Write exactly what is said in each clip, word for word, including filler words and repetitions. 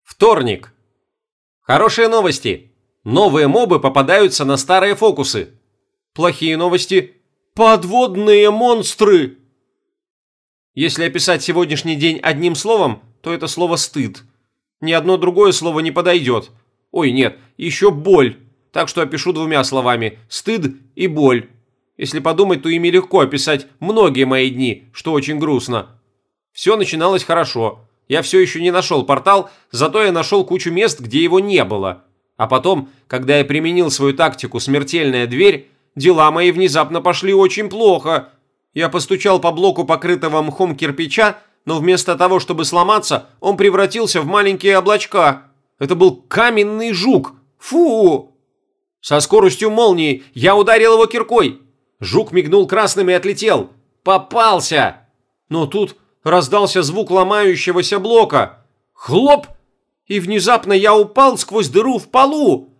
Вторник. Хорошие новости. Новые мобы попадаются на старые фокусы. Плохие новости. Подводные монстры. Если описать сегодняшний день одним словом, то это слово «стыд». Ни одно другое слово не подойдет. Ой, нет, еще боль. Так что опишу двумя словами – стыд и боль. Если подумать, то ими легко описать многие мои дни, что очень грустно. Все начиналось хорошо. Я все еще не нашел портал, зато я нашел кучу мест, где его не было. А потом, когда я применил свою тактику «смертельная дверь», дела мои внезапно пошли очень плохо. Я постучал по блоку покрытого мхом кирпича, но вместо того, чтобы сломаться, он превратился в маленькие облачка. Это был каменный жук. Фу! Со скоростью молнии я ударил его киркой. Жук мигнул красным и отлетел. Попался! Но тут раздался звук ломающегося блока. Хлоп! И внезапно я упал сквозь дыру в полу.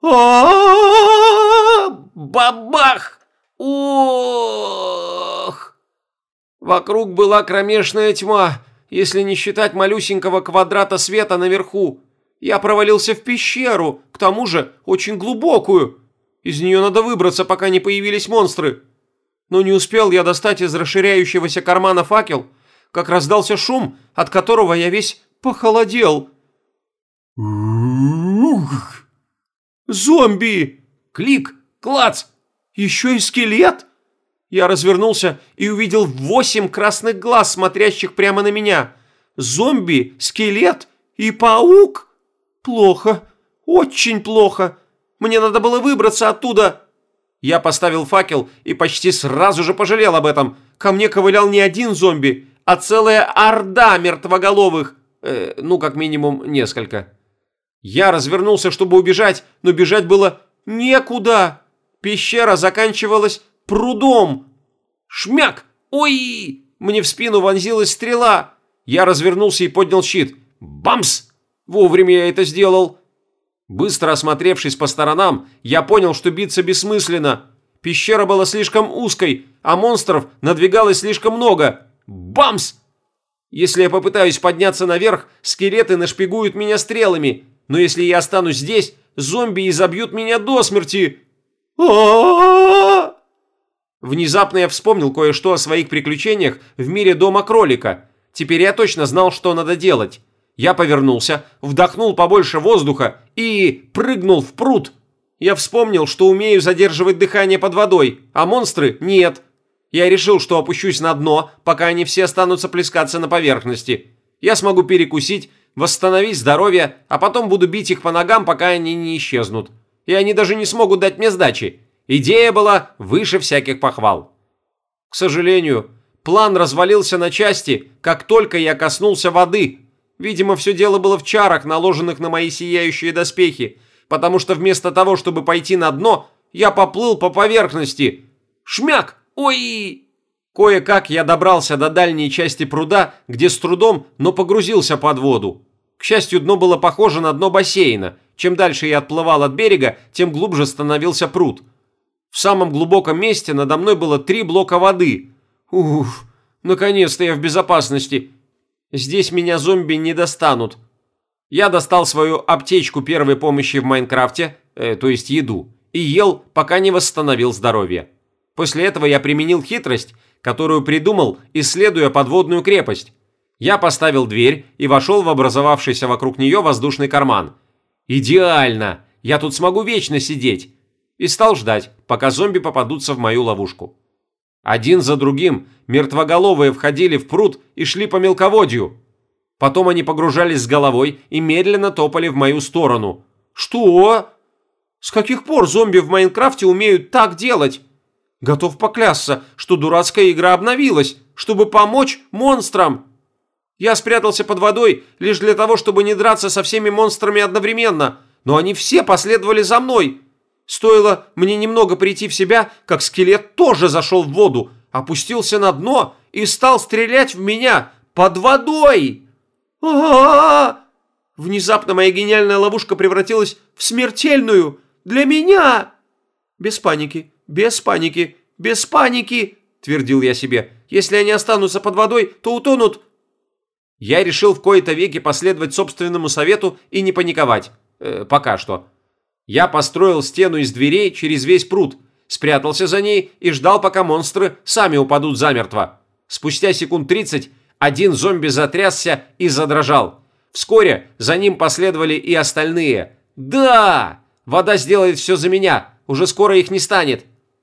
А-а-а! Бабах! Ох! Вокруг была кромешная тьма, если не считать малюсенького квадрата света наверху. Я провалился в пещеру, к тому же очень глубокую. Из нее надо выбраться, пока не появились монстры. Но не успел я достать из расширяющегося кармана факел, как раздался шум, от которого я весь похолодел. Зомби! Клик! Клац! Еще и скелет! Я развернулся и увидел восемь красных глаз, смотрящих прямо на меня. Зомби, скелет и паук? Плохо. Очень плохо. Мне надо было выбраться оттуда. Я поставил факел и почти сразу же пожалел об этом. Ко мне ковылял не один зомби, а целая орда мертвоголовых. Э, ну, как минимум, несколько. Я развернулся, чтобы убежать, но бежать было некуда. Пещера заканчивалась прудом. Шмяк! Ой! Мне в спину вонзилась стрела. Я развернулся и поднял щит. Бамс! Вовремя я это сделал. Быстро осмотревшись по сторонам, я понял, что биться бессмысленно. Пещера была слишком узкой, а монстров надвигалось слишком много. Бамс! Если я попытаюсь подняться наверх, скелеты нашпигуют меня стрелами. Но если я останусь здесь, зомби изобьют меня до смерти. А-а-а! Внезапно я вспомнил кое-что о своих приключениях в мире дома кролика. Теперь я точно знал, что надо делать. Я повернулся, вдохнул побольше воздуха и прыгнул в пруд. Я вспомнил, что умею задерживать дыхание под водой, а монстры нет. Я решил, что опущусь на дно, пока они все останутся плескаться на поверхности. Я смогу перекусить, восстановить здоровье, а потом буду бить их по ногам, пока они не исчезнут. И они даже не смогут дать мне сдачи. Идея была выше всяких похвал. К сожалению, план развалился на части, как только я коснулся воды. Видимо, все дело было в чарах, наложенных на мои сияющие доспехи, потому что вместо того, чтобы пойти на дно, я поплыл по поверхности. Шмяк! Ой! Кое-как я добрался до дальней части пруда, где с трудом, но погрузился под воду. К счастью, дно было похоже на дно бассейна. Чем дальше я отплывал от берега, тем глубже становился пруд. В самом глубоком месте надо мной было три блока воды. Уф, наконец-то я в безопасности. Здесь меня зомби не достанут. Я достал свою аптечку первой помощи в Майнкрафте, э, то есть еду, и ел, пока не восстановил здоровье. После этого я применил хитрость, которую придумал, исследуя подводную крепость. Я поставил дверь и вошел в образовавшийся вокруг нее воздушный карман. Идеально! Я тут смогу вечно сидеть. И стал ждать, пока зомби попадутся в мою ловушку. Один за другим мертвоголовые входили в пруд и шли по мелководью. Потом они погружались с головой и медленно топали в мою сторону. Что? С каких пор зомби в Майнкрафте умеют так делать? Готов поклясться, что дурацкая игра обновилась, чтобы помочь монстрам. Я спрятался под водой лишь для того, чтобы не драться со всеми монстрами одновременно, но они все последовали за мной. Стоило мне немного прийти в себя, как скелет тоже зашел в воду, опустился на дно и стал стрелять в меня под водой. А-а-а! Внезапно моя гениальная ловушка превратилась в смертельную для меня. Без паники, без паники, без паники, твердил я себе. Если они останутся под водой, то утонут. Я решил в кои-то веки последовать собственному совету и не паниковать. Э, пока что. Я построил стену из дверей через весь пруд, спрятался за ней и ждал, пока монстры сами упадут замертво. Спустя секунд тридцать один зомби затрясся и задрожал. Вскоре за ним последовали и остальные. Да! Вода сделает все за меня. Уже скоро их не станет.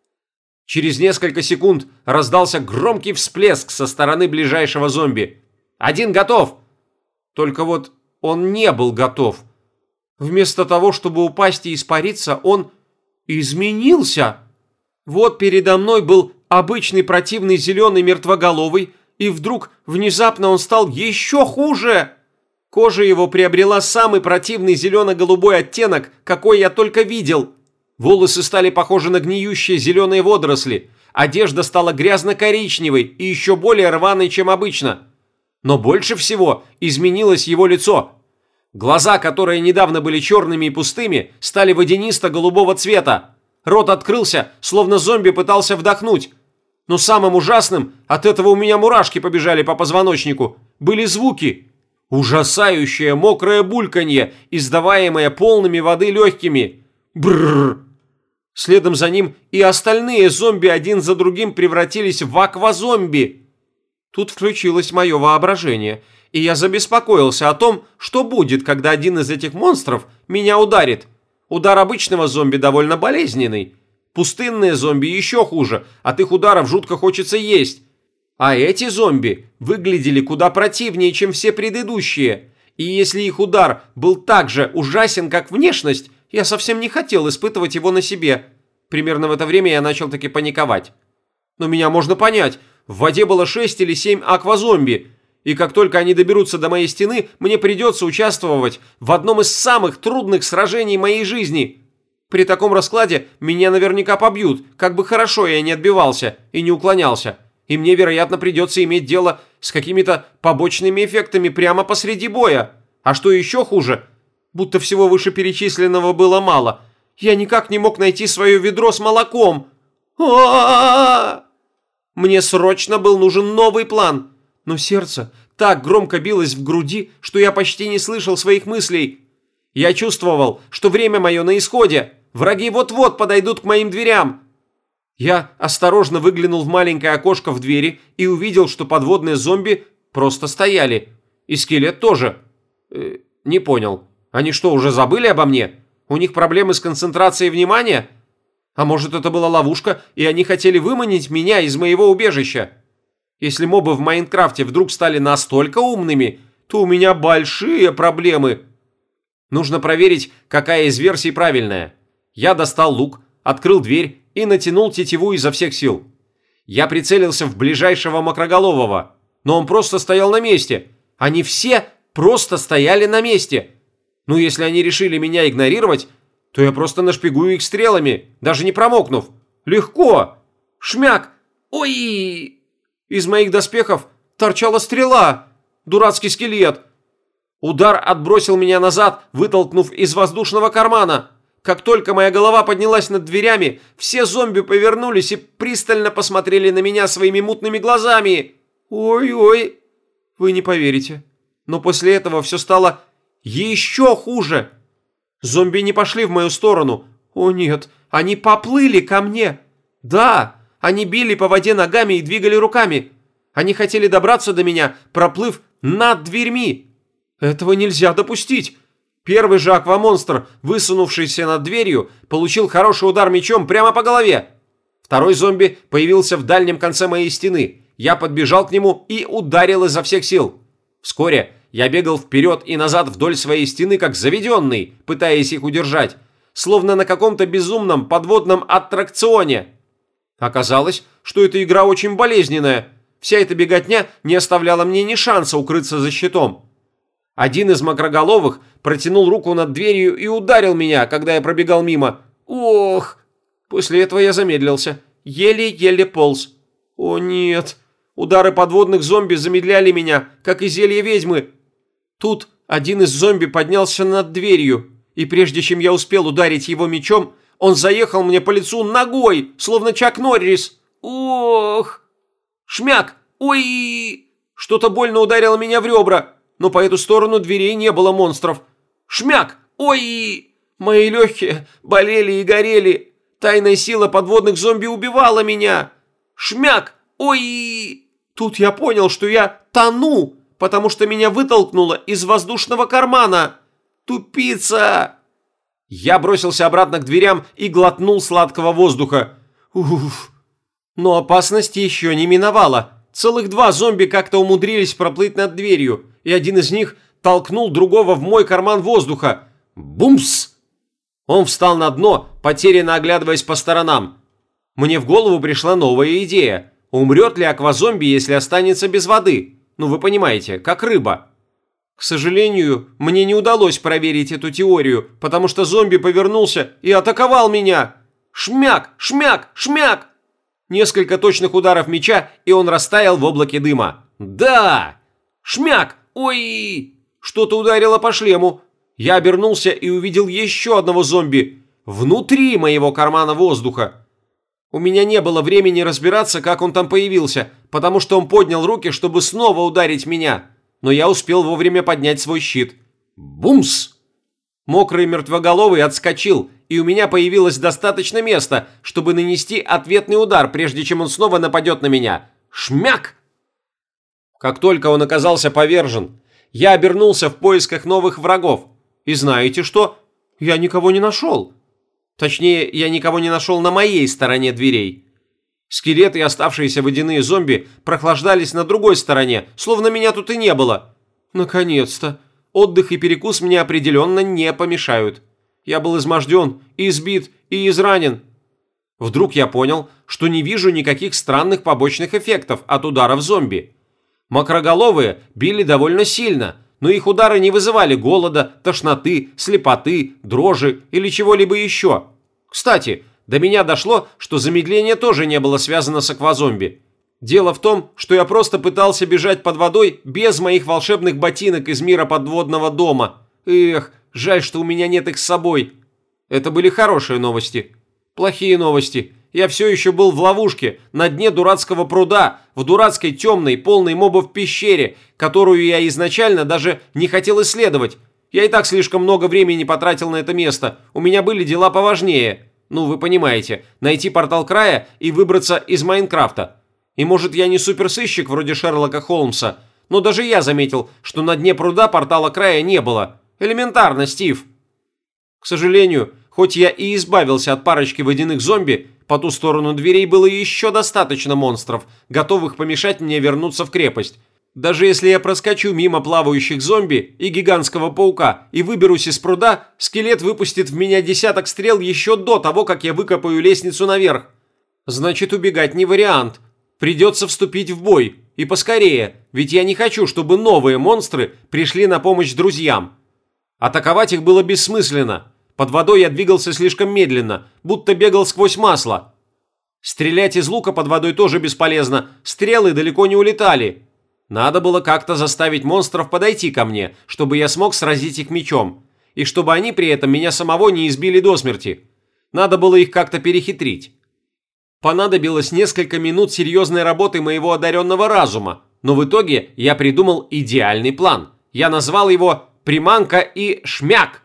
Через несколько секунд раздался громкий всплеск со стороны ближайшего зомби. Один готов! Только вот он не был готов. Вместо того, чтобы упасть и испариться, он изменился. Вот передо мной был обычный противный зеленый мертвоголовый, и вдруг внезапно он стал еще хуже. Кожа его приобрела самый противный зелено-голубой оттенок, какой я только видел. Волосы стали похожи на гниющие зеленые водоросли. Одежда стала грязно-коричневой и еще более рваной, чем обычно. Но больше всего изменилось его лицо. Глаза, которые недавно были черными и пустыми, стали водянисто-голубого цвета. Рот открылся, словно зомби пытался вдохнуть. Но самым ужасным, от этого у меня мурашки побежали по позвоночнику, были звуки. Ужасающее мокрое бульканье, издаваемое полными воды легкими. Брррр. Следом за ним и остальные зомби один за другим превратились в аквазомби. Тут включилось мое воображение, и я забеспокоился о том, что будет, когда один из этих монстров меня ударит. Удар обычного зомби довольно болезненный. Пустынные зомби еще хуже, от их ударов жутко хочется есть. А эти зомби выглядели куда противнее, чем все предыдущие. И если их удар был так же ужасен, как внешность, я совсем не хотел испытывать его на себе. Примерно в это время я начал таки паниковать. Но меня можно понять. В воде было шесть или семь аквазомби. И как только они доберутся до моей стены, мне придется участвовать в одном из самых трудных сражений моей жизни. При таком раскладе меня наверняка побьют, как бы хорошо я не отбивался и не уклонялся. И мне, вероятно, придется иметь дело с какими-то побочными эффектами прямо посреди боя. А что еще хуже, будто всего вышеперечисленного было мало, я никак не мог найти свое ведро с молоком. А-а-а! Мне срочно был нужен новый план, но сердце так громко билось в груди, что я почти не слышал своих мыслей. Я чувствовал, что время мое на исходе, враги вот-вот подойдут к моим дверям. Я осторожно выглянул в маленькое окошко в двери и увидел, что подводные зомби просто стояли. И скелет тоже. Э, не понял. Они что, уже забыли обо мне? У них проблемы с концентрацией внимания? А может, это была ловушка, и они хотели выманить меня из моего убежища? Если мобы в Майнкрафте вдруг стали настолько умными, то у меня большие проблемы. Нужно проверить, какая из версий правильная. Я достал лук, открыл дверь и натянул тетиву изо всех сил. Я прицелился в ближайшего макроголового, но он просто стоял на месте. Они все просто стояли на месте. Ну, если они решили меня игнорировать, то я просто нашпигую их стрелами, даже не промокнув. Легко. Шмяк. Ой! Из моих доспехов торчала стрела. Дурацкий скелет. Удар отбросил меня назад, вытолкнув из воздушного кармана. Как только моя голова поднялась над дверями, все зомби повернулись и пристально посмотрели на меня своими мутными глазами. Ой-ой, вы не поверите, но после этого все стало еще хуже. Зомби не пошли в мою сторону. О нет, они поплыли ко мне. Да, они били по воде ногами и двигали руками. Они хотели добраться до меня, проплыв над дверьми. Этого нельзя допустить. Первый же аквамонстр, высунувшийся над дверью, получил хороший удар мечом прямо по голове. Второй зомби появился в дальнем конце моей стены. Я подбежал к нему и ударил изо всех сил. Вскоре я бегал вперед и назад вдоль своей стены, как заведенный, пытаясь их удержать, словно на каком-то безумном подводном аттракционе. Оказалось, что эта игра очень болезненная. Вся эта беготня не оставляла мне ни шанса укрыться за щитом. Один из макроголовых протянул руку над дверью и ударил меня, когда я пробегал мимо. Ох! После этого я замедлился. Еле-еле полз. О нет! Удары подводных зомби замедляли меня, как и зелье ведьмы. Тут один из зомби поднялся над дверью, и прежде чем я успел ударить его мечом, он заехал мне по лицу ногой, словно Чак Норрис. Ох! Шмяк! Ой! Что-то больно ударило меня в ребра, но по эту сторону дверей не было монстров. Шмяк! Ой! Мои легкие болели и горели. Тайная сила подводных зомби убивала меня. Шмяк! Ой! Тут я понял, что я тону, потому что меня вытолкнуло из воздушного кармана. Тупица! Я бросился обратно к дверям и глотнул сладкого воздуха. Уф! Но опасность еще не миновала. Целых два зомби как-то умудрились проплыть над дверью, и один из них толкнул другого в мой карман воздуха. Бумс! Он встал на дно, потерянно оглядываясь по сторонам. Мне в голову пришла новая идея. Умрет ли аквазомби, если останется без воды? Ну, вы понимаете, как рыба. К сожалению, мне не удалось проверить эту теорию, потому что зомби повернулся и атаковал меня. Шмяк! Шмяк! Шмяк! Несколько точных ударов меча, и он растаял в облаке дыма. Да! Шмяк! Ой! Что-то ударило по шлему. Я обернулся и увидел еще одного зомби. Внутри моего кармана воздуха. У меня не было времени разбираться, как он там появился, потому что он поднял руки, чтобы снова ударить меня. Но я успел вовремя поднять свой щит. Бумс! Мокрый мертвоголовый отскочил, и у меня появилось достаточно места, чтобы нанести ответный удар, прежде чем он снова нападет на меня. Шмяк! Как только он оказался повержен, я обернулся в поисках новых врагов. И знаете что? Я никого не нашел. Точнее, я никого не нашел на моей стороне дверей. Скелеты и оставшиеся водяные зомби прохлаждались на другой стороне, словно меня тут и не было. Наконец-то. Отдых и перекус мне определенно не помешают. Я был изможден, избит и изранен. Вдруг я понял, что не вижу никаких странных побочных эффектов от ударов зомби. Макроголовые били довольно сильно, но их удары не вызывали голода, тошноты, слепоты, дрожи или чего-либо еще. Кстати, до меня дошло, что замедление тоже не было связано с аквазомби. Дело в том, что я просто пытался бежать под водой без моих волшебных ботинок из мира подводного дома. Эх, жаль, что у меня нет их с собой. Это были хорошие новости. Плохие новости. Я все еще был в ловушке, на дне дурацкого пруда, в дурацкой темной, полной мобов пещере, которую я изначально даже не хотел исследовать. Я и так слишком много времени потратил на это место. У меня были дела поважнее. Ну, вы понимаете, найти портал края и выбраться из Майнкрафта. И может, я не суперсыщик вроде Шерлока Холмса, но даже я заметил, что на дне пруда портала края не было. Элементарно, Стив. К сожалению, хоть я и избавился от парочки водяных зомби, по ту сторону дверей было еще достаточно монстров, готовых помешать мне вернуться в крепость. Даже если я проскочу мимо плавающих зомби и гигантского паука и выберусь из пруда, скелет выпустит в меня десяток стрел еще до того, как я выкопаю лестницу наверх. Значит, убегать не вариант. Придется вступить в бой. И поскорее, ведь я не хочу, чтобы новые монстры пришли на помощь друзьям. Атаковать их было бессмысленно. Под водой я двигался слишком медленно, будто бегал сквозь масло. Стрелять из лука под водой тоже бесполезно, стрелы далеко не улетали. Надо было как-то заставить монстров подойти ко мне, чтобы я смог сразить их мечом, и чтобы они при этом меня самого не избили до смерти. Надо было их как-то перехитрить. Понадобилось несколько минут серьезной работы моего одаренного разума, но в итоге я придумал идеальный план. Я назвал его «Приманка и шмяк».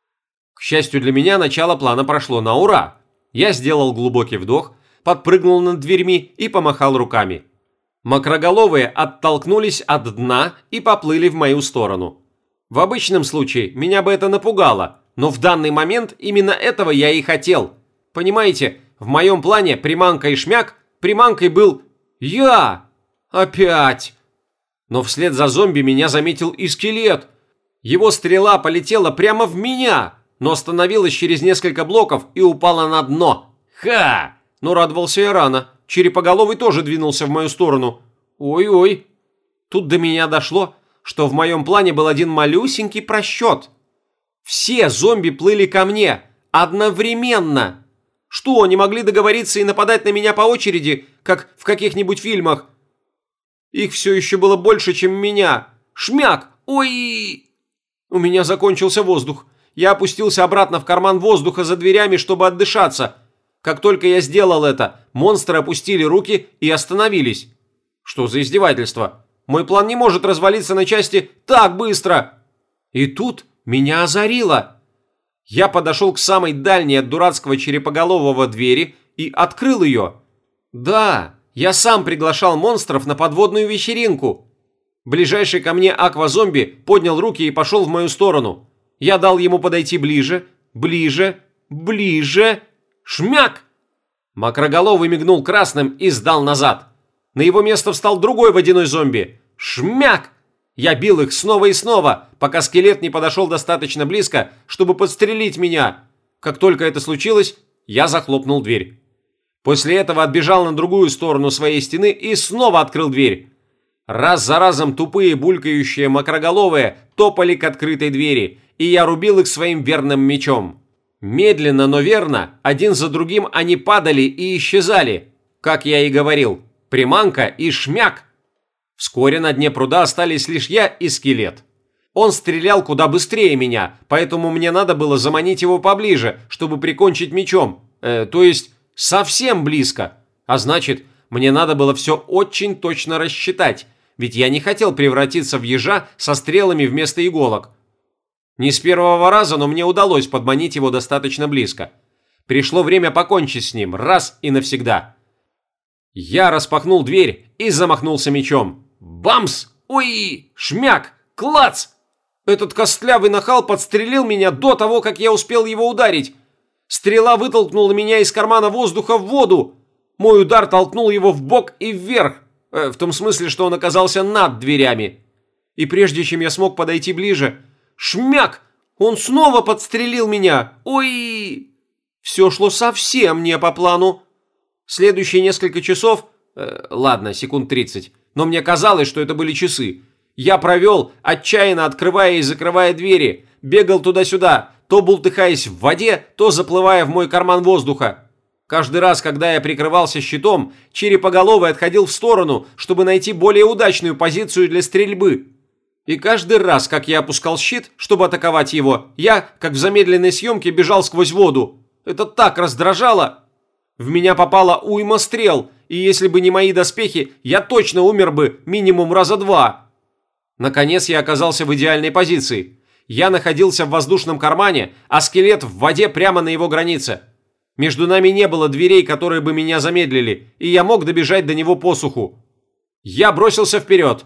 К счастью для меня, начало плана прошло на ура. Я сделал глубокий вдох, подпрыгнул над дверьми и помахал руками. Макроголовые оттолкнулись от дна и поплыли в мою сторону. В обычном случае меня бы это напугало, но в данный момент именно этого я и хотел. Понимаете, в моем плане приманка и шмяк, приманкой был я. Опять. Но вслед за зомби меня заметил и скелет. Его стрела полетела прямо в меня, но остановилась через несколько блоков и упала на дно. Ха! Но радовался я рано. Черепоголовый тоже двинулся в мою сторону. Ой-ой. Тут до меня дошло, что в моем плане был один малюсенький просчет. Все зомби плыли ко мне. Одновременно. Что, они могли договориться и нападать на меня по очереди, как в каких-нибудь фильмах? Их все еще было больше, чем меня. Шмяк! Ой! У меня закончился воздух. Я опустился обратно в карман воздуха за дверями, чтобы отдышаться. Как только я сделал это, монстры опустили руки и остановились. Что за издевательство? Мой план не может развалиться на части так быстро. И тут меня озарило. Я подошел к самой дальней от дурацкого черепоголового двери и открыл ее. Да, я сам приглашал монстров на подводную вечеринку. Ближайший ко мне аквазомби поднял руки и пошел в мою сторону. Я дал ему подойти ближе, ближе, ближе. Шмяк! Макроголовый мигнул красным и сдал назад. На его место встал другой водяной зомби. Шмяк! Я бил их снова и снова, пока скелет не подошел достаточно близко, чтобы подстрелить меня. Как только это случилось, я захлопнул дверь. После этого отбежал на другую сторону своей стены и снова открыл дверь. Раз за разом тупые булькающие макроголовые топали к открытой двери, и я рубил их своим верным мечом. Медленно, но верно, один за другим они падали и исчезали. Как я и говорил, приманка и шмяк. Вскоре на дне пруда остались лишь я и скелет. Он стрелял куда быстрее меня, поэтому мне надо было заманить его поближе, чтобы прикончить мечом. Э, то есть совсем близко. А значит, мне надо было все очень точно рассчитать, ведь я не хотел превратиться в ежа со стрелами вместо иголок. Не с первого раза, но мне удалось подманить его достаточно близко. Пришло время покончить с ним раз и навсегда. Я распахнул дверь и замахнулся мечом. Бамс! Ой! Шмяк! Клац! Этот костлявый нахал подстрелил меня до того, как я успел его ударить. Стрела вытолкнула меня из кармана воздуха в воду. Мой удар толкнул его в бок и вверх. Э, в том смысле, что он оказался над дверями. И прежде чем я смог подойти ближе... Шмяк! Он снова подстрелил меня! Ой! Все шло совсем не по плану. Следующие несколько часов... Э, ладно, секунд тридцать. Но мне казалось, что это были часы. Я провел, отчаянно открывая и закрывая двери. Бегал туда-сюда, то бултыхаясь в воде, то заплывая в мой карман воздуха. Каждый раз, когда я прикрывался щитом, черепоголовый отходил в сторону, чтобы найти более удачную позицию для стрельбы. И каждый раз, как я опускал щит, чтобы атаковать его, я, как в замедленной съемке, бежал сквозь воду. Это так раздражало. В меня попала уйма стрел, и если бы не мои доспехи, я точно умер бы минимум раза два. Наконец я оказался в идеальной позиции. Я находился в воздушном кармане, а скелет в воде прямо на его границе. Между нами не было дверей, которые бы меня замедлили, и я мог добежать до него по суху. Я бросился вперед.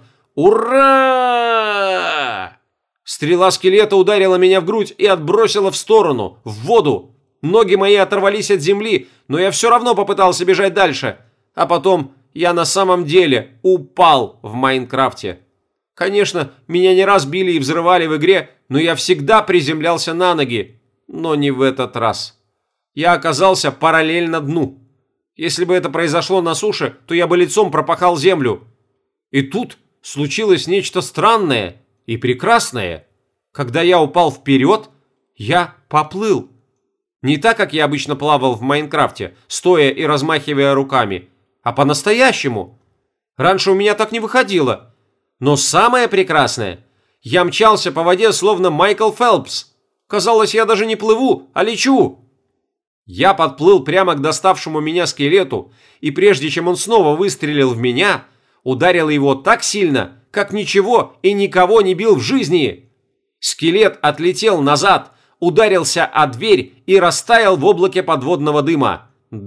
Ура! Стрела скелета ударила меня в грудь и отбросила в сторону, в воду. Ноги мои оторвались от земли, но я все равно попытался бежать дальше. А потом я на самом деле упал в Майнкрафте. Конечно, меня не раз били и взрывали в игре, но я всегда приземлялся на ноги. Но не в этот раз. Я оказался параллельно дну. Если бы это произошло на суше, то я бы лицом пропахал землю. И тут случилось нечто странное и прекрасное. Когда я упал вперед, я поплыл. Не так, как я обычно плавал в Майнкрафте, стоя и размахивая руками, а по-настоящему. Раньше у меня так не выходило. Но самое прекрасное, я мчался по воде, словно Майкл Фелпс. Казалось, я даже не плыву, а лечу. Я подплыл прямо к доставшему меня скелету, и прежде чем он снова выстрелил в меня, ударил его так сильно, как ничего и никого не бил в жизни. Скелет отлетел назад, ударился о дверь и растаял в облаке подводного дыма.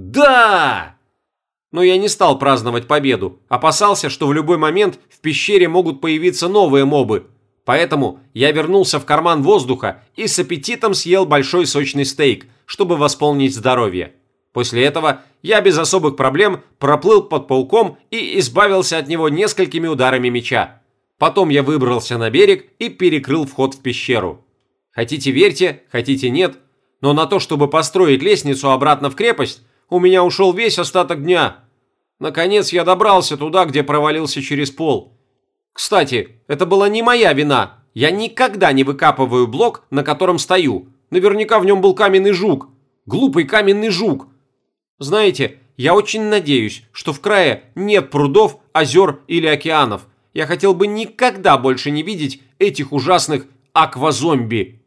Да! Но я не стал праздновать победу, опасался, что в любой момент в пещере могут появиться новые мобы. Поэтому я вернулся в карман воздуха и с аппетитом съел большой сочный стейк, чтобы восполнить здоровье. После этого я без особых проблем проплыл под пауком и избавился от него несколькими ударами меча. Потом я выбрался на берег и перекрыл вход в пещеру. Хотите верьте, хотите нет, но на то, чтобы построить лестницу обратно в крепость, у меня ушел весь остаток дня. Наконец я добрался туда, где провалился через пол. Кстати, это была не моя вина. Я никогда не выкапываю блок, на котором стою. Наверняка в нем был каменный жук. Глупый каменный жук. Знаете, я очень надеюсь, что в крае нет прудов, озер или океанов. Я хотел бы никогда больше не видеть этих ужасных аквазомби.